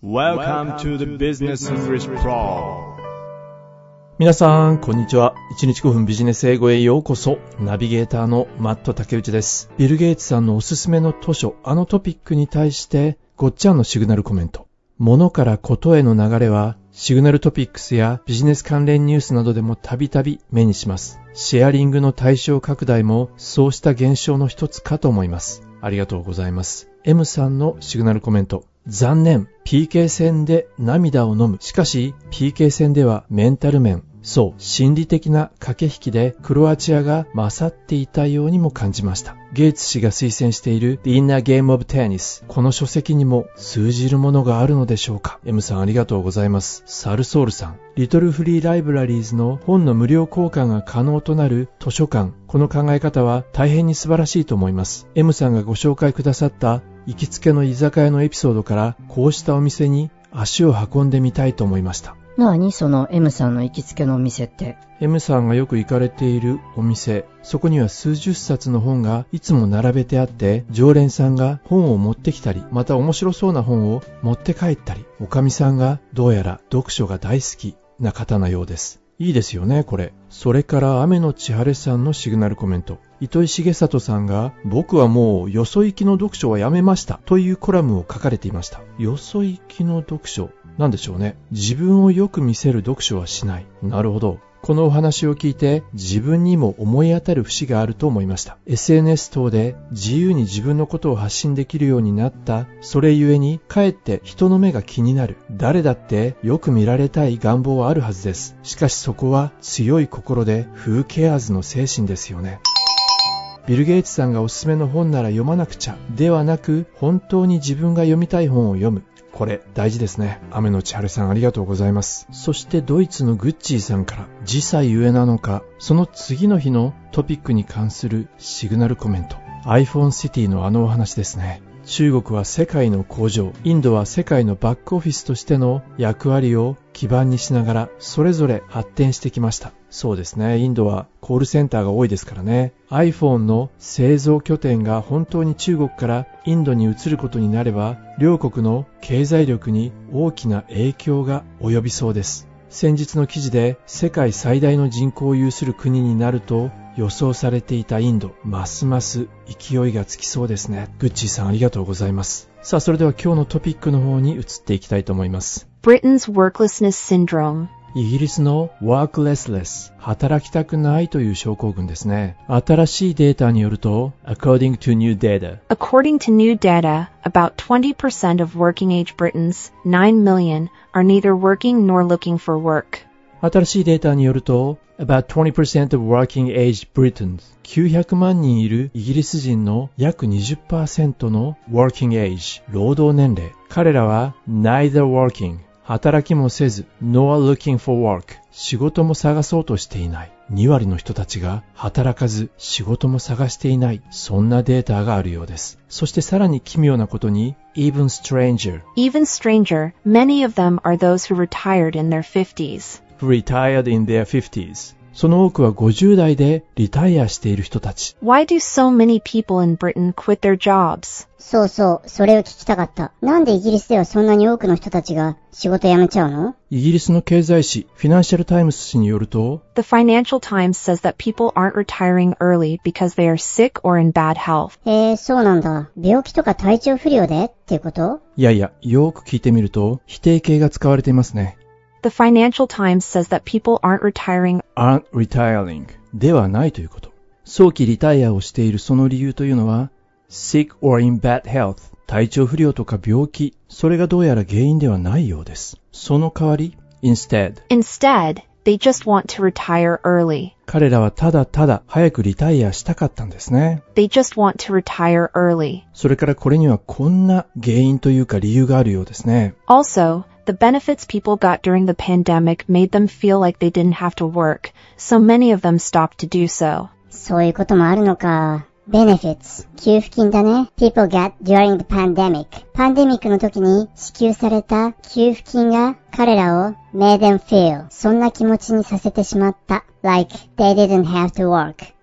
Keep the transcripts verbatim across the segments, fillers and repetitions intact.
Welcome to the Business English Pro。 皆さんこんにちは。いちにちごふんビジネス英語へようこそ。ナビゲーターのマット竹内です。ビル・ゲイツさんのおすすめの図書、あのトピックに対してごっちゃんのシグナルコメント。物からことへの流れはシグナルトピックスやビジネス関連ニュースなどでもたびたび目にします。シェアリングの対象拡大もそうした現象の一つかと思います。ありがとうございます。M さんのシグナルコメント。残念。ピーケー 戦で涙を飲む。しかし ピーケー 戦ではメンタル面、そう心理的な駆け引きでクロアチアが勝っていたようにも感じました。ゲイツ氏が推薦している The Inner Game of Tennis、 この書籍にも通じるものがあるのでしょうか。 M さんありがとうございます。サルソールさん、リトルフリーライブラリーズの本の無料交換が可能となる図書館、この考え方は大変に素晴らしいと思います。 M さんがご紹介くださった行きつけの居酒屋のエピソードからこうしたお店に足を運んでみたいと思いました。 何その M さんの行きつけのお店って。 M さんがよく行かれているお店、そこには数十冊の本がいつも並べてあって、常連さんが本を持ってきたり、また面白そうな本を持って帰ったり、おかみさんがどうやら読書が大好きな方なようです。いいですよねこれ。それから雨のち晴れさんのシグナルコメント。糸井重里さんが僕はもうよそ行きの読書はやめましたというコラムを書かれていました。よそ行きの読書なんでしょうね。自分をよく見せる読書はしない。なるほど。このお話を聞いて自分にも思い当たる節があると思いました。 エスエヌエス 等で自由に自分のことを発信できるようになった。それゆえにかえって人の目が気になる。誰だってよく見られたい願望はあるはずです。しかしそこは強い心でWho caresの精神ですよね。ビル・ゲイツさんがおすすめの本なら読まなくちゃではなく、本当に自分が読みたい本を読む。これ大事ですね。雨のち晴れさんありがとうございます。そしてドイツのグッチーさんから時差ゆえなのか、その次の日のトピックに関するシグナルコメント。 iPhone City のあのお話ですね。中国は世界の工場、インドは世界のバックオフィスとしての役割を基盤にしながらそれぞれ発展してきました。そうですね。インドはコールセンターが多いですからね。 iPhone の製造拠点が本当に中国からインドに移ることになれば、両国の経済力に大きな影響が及びそうです。先日の記事で世界最大の人口を有する国になると予想されていたインド、ますます勢いがつきそうですね。グッチーさんありがとうございます。さあそれでは今日のトピックの方に移っていきたいと思います。 Britain's worklessness syndrome。 イギリスの workless、 働きたくないという症候群ですね。新しいデータによると according to new data According to new data, about twenty percent of working age Britons, nine million, are neither working nor looking for work。 新しいデータによると about twenty percent of working age Britons、 きゅうひゃくまんにんいるイギリス人の約 にじゅっパーセント の working age、 労働年齢。彼らは neither working、働きもせず nor looking for work、 仕事も探そうとしていない。に割の人たちが働かず仕事も探していない、そんなデータがあるようです。そしてさらに奇妙なことに even stranger Even stranger, many of them are those who retired in their fifties. who retired in their fifties、 その多くはごじゅう代でリタイアしている人たち。 Why do so many people in Britain quit their jobs? そうそう、それを聞きたかった。なんでイギリスではそんなに多くの人たちが仕事辞めちゃうの？ イギリスの経済誌フィナンシャルタイムズ紙によると The Financial Times says that people aren't retiring early because they are sick or in bad health. へえ、そうなんだ。病気とか体調不良でっていうこと？ いやいや、よく聞いてみると否定形が使われていますね。 The Financial Times says that people aren't retiring aren't retiring ではないということ。早期リタイアをしているその理由というのは sick or in bad health、 体調不良とか病気、それがどうやら原因ではないようです。その代わり instead Instead, they just want to retire early. 彼らはただただ早くリタイアしたかったんですね。 They just want to retire early. それからこれにはこんな原因というか理由があるようですね。 Also, the benefits people got during the pandemic made them feel like they didn't have to work, so many of them stopped to do so. そういうこともあるのか。benefits、給付金だね。people got during the pandemic。パンデミックの時に支給された給付金が彼らを made them feel、そんな気持ちにさせてしまった。like they didn't have to work。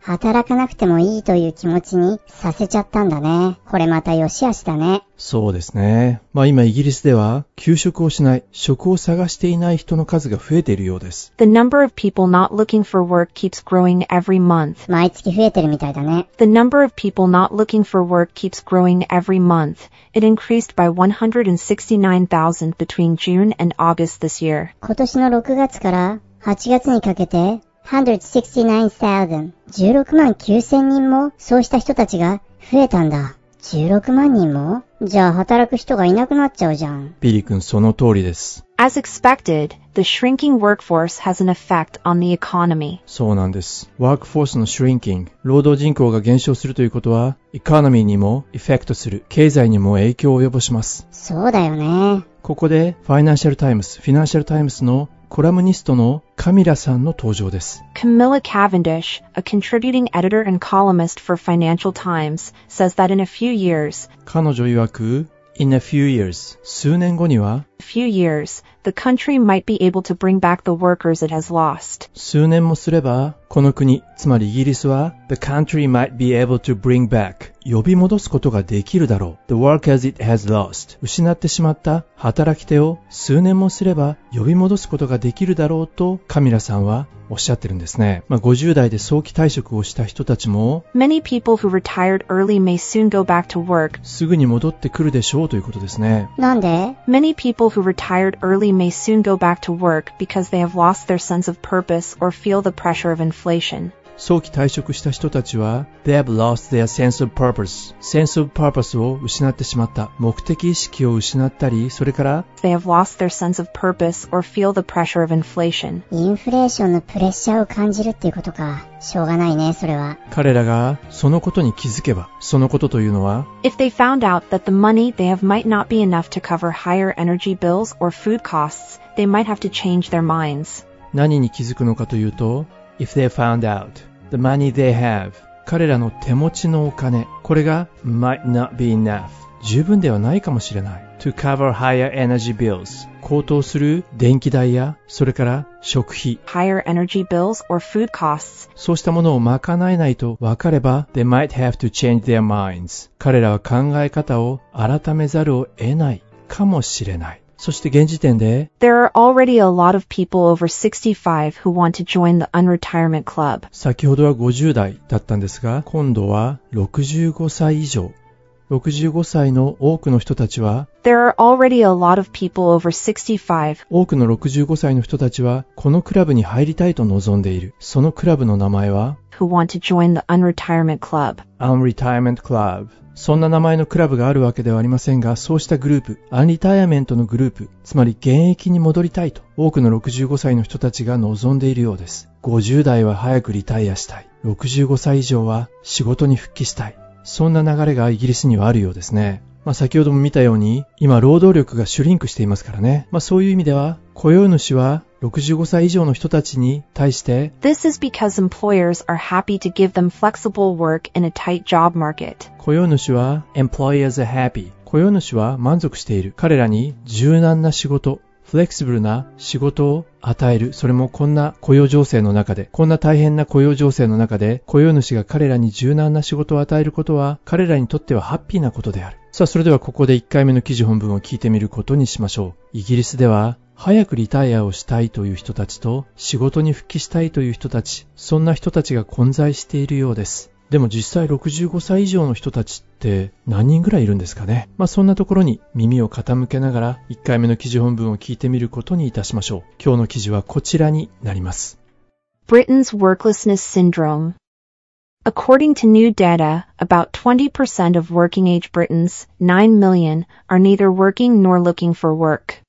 働かなくてもいいという気持ちにさせちゃったんだね。これまた良し悪しだね。 そうですね。まあ今イギリスでは休職をしない、職を探していない人の数が増えているようです。 The number of people not looking for work keeps growing every month. 毎月増えてるみたいだね。 The number of people not looking for work keeps growing every month. It increased by one hundred sixty-nine thousand between June and August this year. 今年のろくがつからはちがつにかけてone hundred sixty-nine thousand、じゅうろくまんきゅうせんにんもそうした人たちが増えたんだ。じゅうろくまんにんも？じゃあ働く人がいなくなっちゃうじゃん。 ビリー君その通りです。 As expected, the shrinking workforce has an effect on the economy. そうなんです。ワークフォースの shrinking、労働人口が減少するということは、エコノミーにもエフェクトする、経済にも影響を及ぼします。 そうだよね。 ここで、ファイナンシャルタイムズ、フィナンシャルタイムズのコラムニストのカミラさんの登場です。 Camilla Cavendish, a contributing editor and columnist for Financial Times, says that in a few years, 彼女曰く、in a few years、数年後には、 few years, the country might be able to bring back the workers it has lost. 数年もすれば、この国、つまりイギリスは、the country might be able to bring back、呼び戻すことができるだろう。the workers it has lost、失ってしまった働き手を数年もすれば呼び戻すことができるだろうとカミラさんはおっしゃってるんですね。まあ、ごじゅう代で早期退職をした人たちも Many people who retired early may soon go back to work. すぐに戻ってくるでしょうということですね。 なんで？ Many people who retired early may soon go back to work because they have lost their sense of purpose or feel the pressure of inflation. 早期退職した人たちは They have lost their sense of purpose sense of purpose を失ってしまった。目的意識を失ったり、それから They have lost their sense of purpose or feel the pressure of inflation. インフレーションのプレッシャーを感じるっていうことか。しょうがないね、それは。 彼らがそのことに気づけば、そのことというのは If they found out that the money they have might not be enough to cover higher energy bills or food costs, they might have to change their minds. 何に気づくのかというと If they found out the money they have 彼らの手持ちのお金、これが might not be enough 十分ではないかもしれない to cover higher energy bills 高騰する電気代やそれから食費 Higher energy bills or food costs. そうしたものを賄えないと分かれば they might have to change their minds 彼らは考え方を改めざるを得ないかもしれない。そして現時点で There are already a lot of people over sixty-five who want to join the unretirement club. 先ほどはごじゅう代だったんですが今度はろくじゅうごさい以上ろくじゅうごさいの多くの人たちは There are already a lot of people over sixty-five. 多くのろくじゅうごさいの人たちはこのクラブに入りたいと望んでいる。そのクラブの名前は who want to join the unretirement club. Unretirement Club。そんな名前のクラブがあるわけではありませんが、そうしたグループ、アンリタイアメントのグループ、つまり現役に戻りたいと多くのろくじゅうごさいの人たちが望んでいるようです。ごじゅう代は早くリタイアしたい。ろくじゅうごさい以上は仕事に復帰したい。そんな流れがイギリスにはあるようですね。まあ先ほども見たように、今労働力がシュリンクしていますからね。まあそういう意味では、雇用主はろくじゅうごさい以上の人たちに対して This is because employers are happy to give them flexible work in a tight job market. 雇用主は Employers are happy 雇用主は満足している。彼らに柔軟な仕事、フレキシブルな仕事を与える。それもこんな雇用情勢の中で、こんな大変な雇用情勢の中で、雇用主が彼らに柔軟な仕事を与えることは、彼らにとってはハッピーなことである。さあ、それではここでいっかいめの記事本文を聞いてみることにしましょう。イギリスでは、早くリタイアをしたいという人たちと、仕事に復帰したいという人たち、そんな人たちが混在しているようです。でも実際ろくじゅうごさい以上の人たちって何人ぐらいいるんですかね。まあそんなところに耳を傾けながらいっかいめの記事本文を聞いてみることにいたしましょう。今日の記事はこちらになります。 Britain's worklessness syndrome. According to new data, about twenty percent of working-age Britons, nine million, are neither working nor looking for work.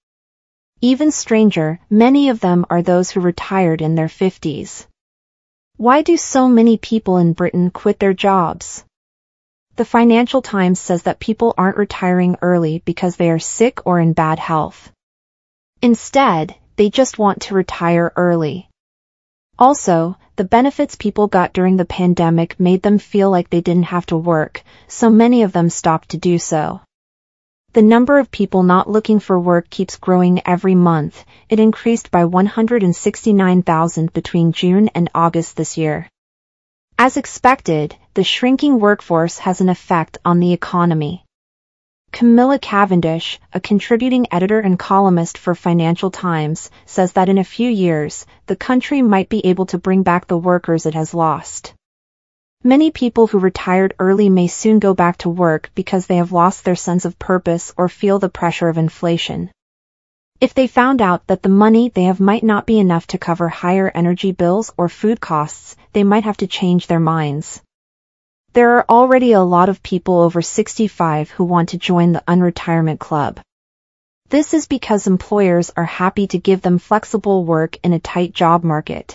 Even stranger, many of them are those who retired in their fifties.Why do so many people in Britain quit their jobs? The Financial Times says that people aren't retiring early because they are sick or in bad health. Instead, they just want to retire early. Also, the benefits people got during the pandemic made them feel like they didn't have to work, so many of them stopped to do so.The number of people not looking for work keeps growing every month. It increased by one hundred sixty-nine thousand between June and August this year. As expected, the shrinking workforce has an effect on the economy. Camilla Cavendish, a contributing editor and columnist for Financial Times, says that in a few years, the country might be able to bring back the workers it has lost. Many people who retired early may soon go back to work because they have lost their sense of purpose or feel the pressure of inflation. If they found out that the money they have might not be enough to cover higher energy bills or food costs, they might have to change their minds. There are already a lot of people over sixty-five who want to join the unretirement club. This is because employers are happy to give them flexible work in a tight job market.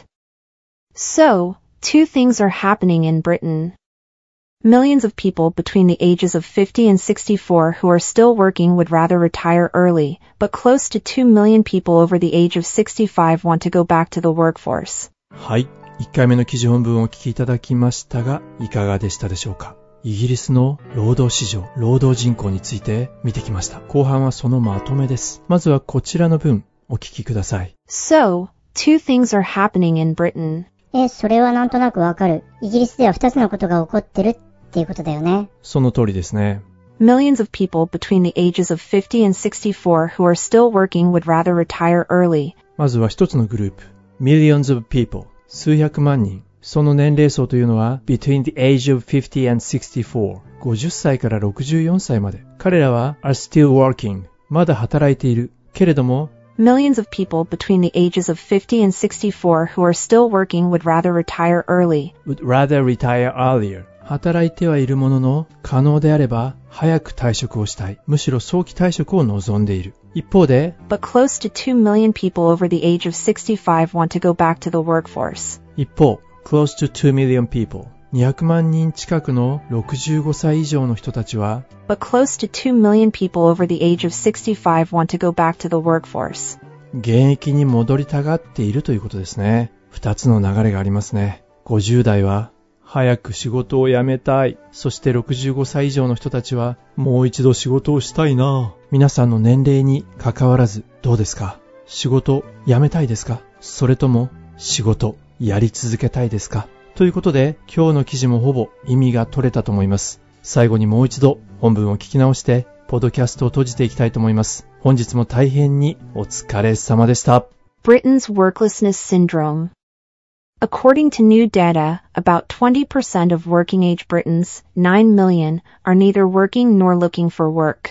So, two things are happening in Britain. Millions of people between the ages of fifty and sixty-four who are still working would rather retire early, but close to two million people over the age of sixty-five want to go back to the workforce. はい。いっかいめの記事本文をお聞きいただきましたが、いかがでしたでしょうか。イギリスの労働市場、労働人口について見てきました。後半はそのまとめです。まずはこちらの文、お聞きください。 So, two things are happening in Britain. え、それはなんとなくわかる。イギリスでは二つのことが起こってるっていうことだよね。 その通りですね。 Millions of people between the ages of fifty and sixty-four who are still working would rather retire early. まずは一つのグループ。Millions of people。数百万人。その年齢層というのは between the age of fifty and sixty-four。ごじゅっさいからろくじゅうよんさいまで。彼らは are still working。まだ働いている。けれども、 Millions of people between the ages of fifty and sixty-four who are still working would rather retire early. would rather retire earlier。働いてはいるものの、可能であれば早く退職をしたい。むしろ早期退職を望んでいる。一方で、 But close to two million people over the age of sixty-five want to go back to the workforce. 一方、close to two million people。にひゃくまん人近くのろくじゅうごさい以上の人たちは、 But close to two million people over the age of sixty-five want to go back to the workforce. 現役に戻りたがっているということですね。二つの流れがありますね。ごじゅう代は、早く仕事を辞めたい。そしてろくじゅうごさい以上の人たちは、もう一度仕事をしたいな。皆さんの年齢に関わらずどうですか？仕事辞めたいですか？それとも仕事やり続けたいですか？ということで、今日の記事もほぼ意味が取れたと思います。最後にもう一度本文を聞き直して、ポッドキャストを閉じていきたいと思います。本日も大変にお疲れ様でした。 Britain's worklessness syndrome. According to new data, about twenty percent of working-age Britons, nine million, are neither working nor looking for work.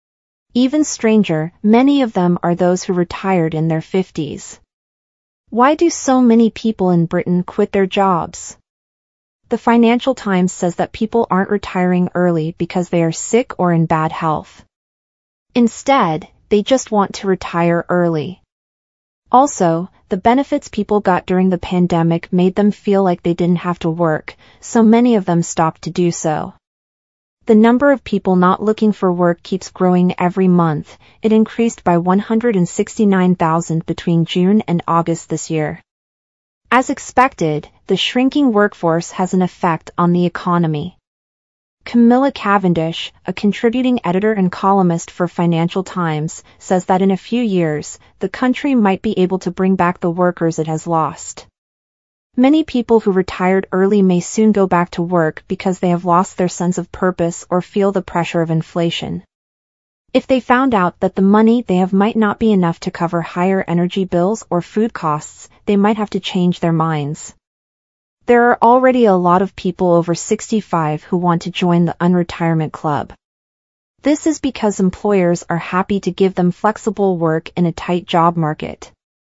Even stranger, many of them are those who retired in their fifties. Why do so many people in Britain quit their jobs? The Financial Times says that people aren't retiring early because they are sick or in bad health. Instead, they just want to retire early. Also, the benefits people got during the pandemic made them feel like they didn't have to work, so many of them stopped to do so. The number of people not looking for work keeps growing every month. It increased by one hundred sixty-nine thousand between June and August this year. As expected, the shrinking workforce has an effect on the economy. Camilla Cavendish, a contributing editor and columnist for Financial Times, says that in a few years, the country might be able to bring back the workers it has lost. Many people who retired early may soon go back to work because they have lost their sense of purpose or feel the pressure of inflation. If they found out that the money they have might not be enough to cover higher energy bills or food costs, they might have to change their minds. There are already a lot of people over sixty-five who want to join the unretirement club. This is because employers are happy to give them flexible work in a tight job market.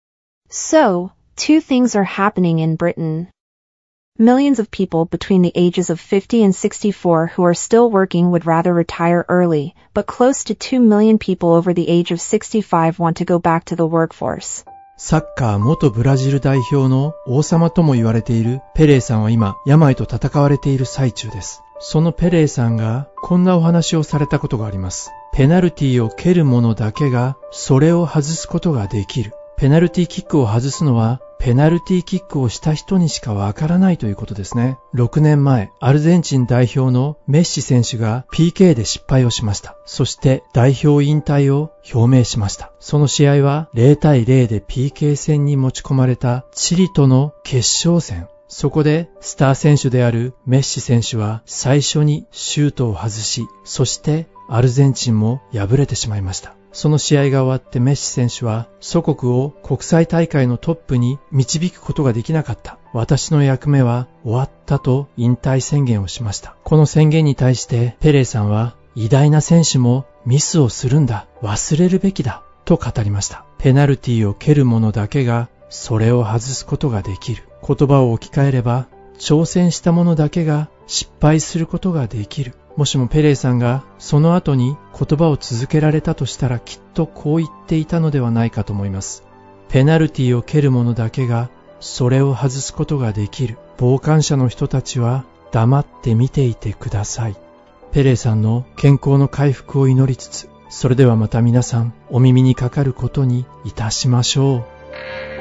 So, two things are happening in Britain. Millions of people between the ages of fifty and sixty-four who are still working would rather retire early, but close to two million people over the age of sixty-five want to go back to the workforce. サッカー元ブラジル代表の王様とも言われているペレーさんは今、病と戦われている最中です。そのペレーさんがこんなお話をされたことがあります。ペナルティを蹴る者だけがそれを外すことができる。ペナルティキックを外すのはペナルティキックをした人にしかわからないということですね。ろくねんまえ、アルゼンチン代表のメッシ選手が ピーケー で失敗をしました。そして代表引退を表明しました。その試合はゼロたいゼロで ピーケー 戦に持ち込まれたチリとの決勝戦。 そこでスター選手であるメッシ選手は最初にシュートを外し、そしてアルゼンチンも敗れてしまいました。その試合が終わってメッシ選手は祖国を国際大会のトップに導くことができなかった。私の役目は終わったと引退宣言をしました。この宣言に対してペレーさんは、偉大な選手もミスをするんだ、忘れるべきだと語りました。ペナルティーを蹴る者だけがそれを外すことができる。言葉を置き換えれば、挑戦した者だけが失敗することができる。もしもペレーさんがその後に言葉を続けられたとしたら、きっとこう言っていたのではないかと思います。ペナルティーを蹴る者だけがそれを外すことができる。傍観者の人たちは黙って見ていてください。ペレーさんの健康の回復を祈りつつ、それではまた皆さんお耳にかかることにいたしましょう。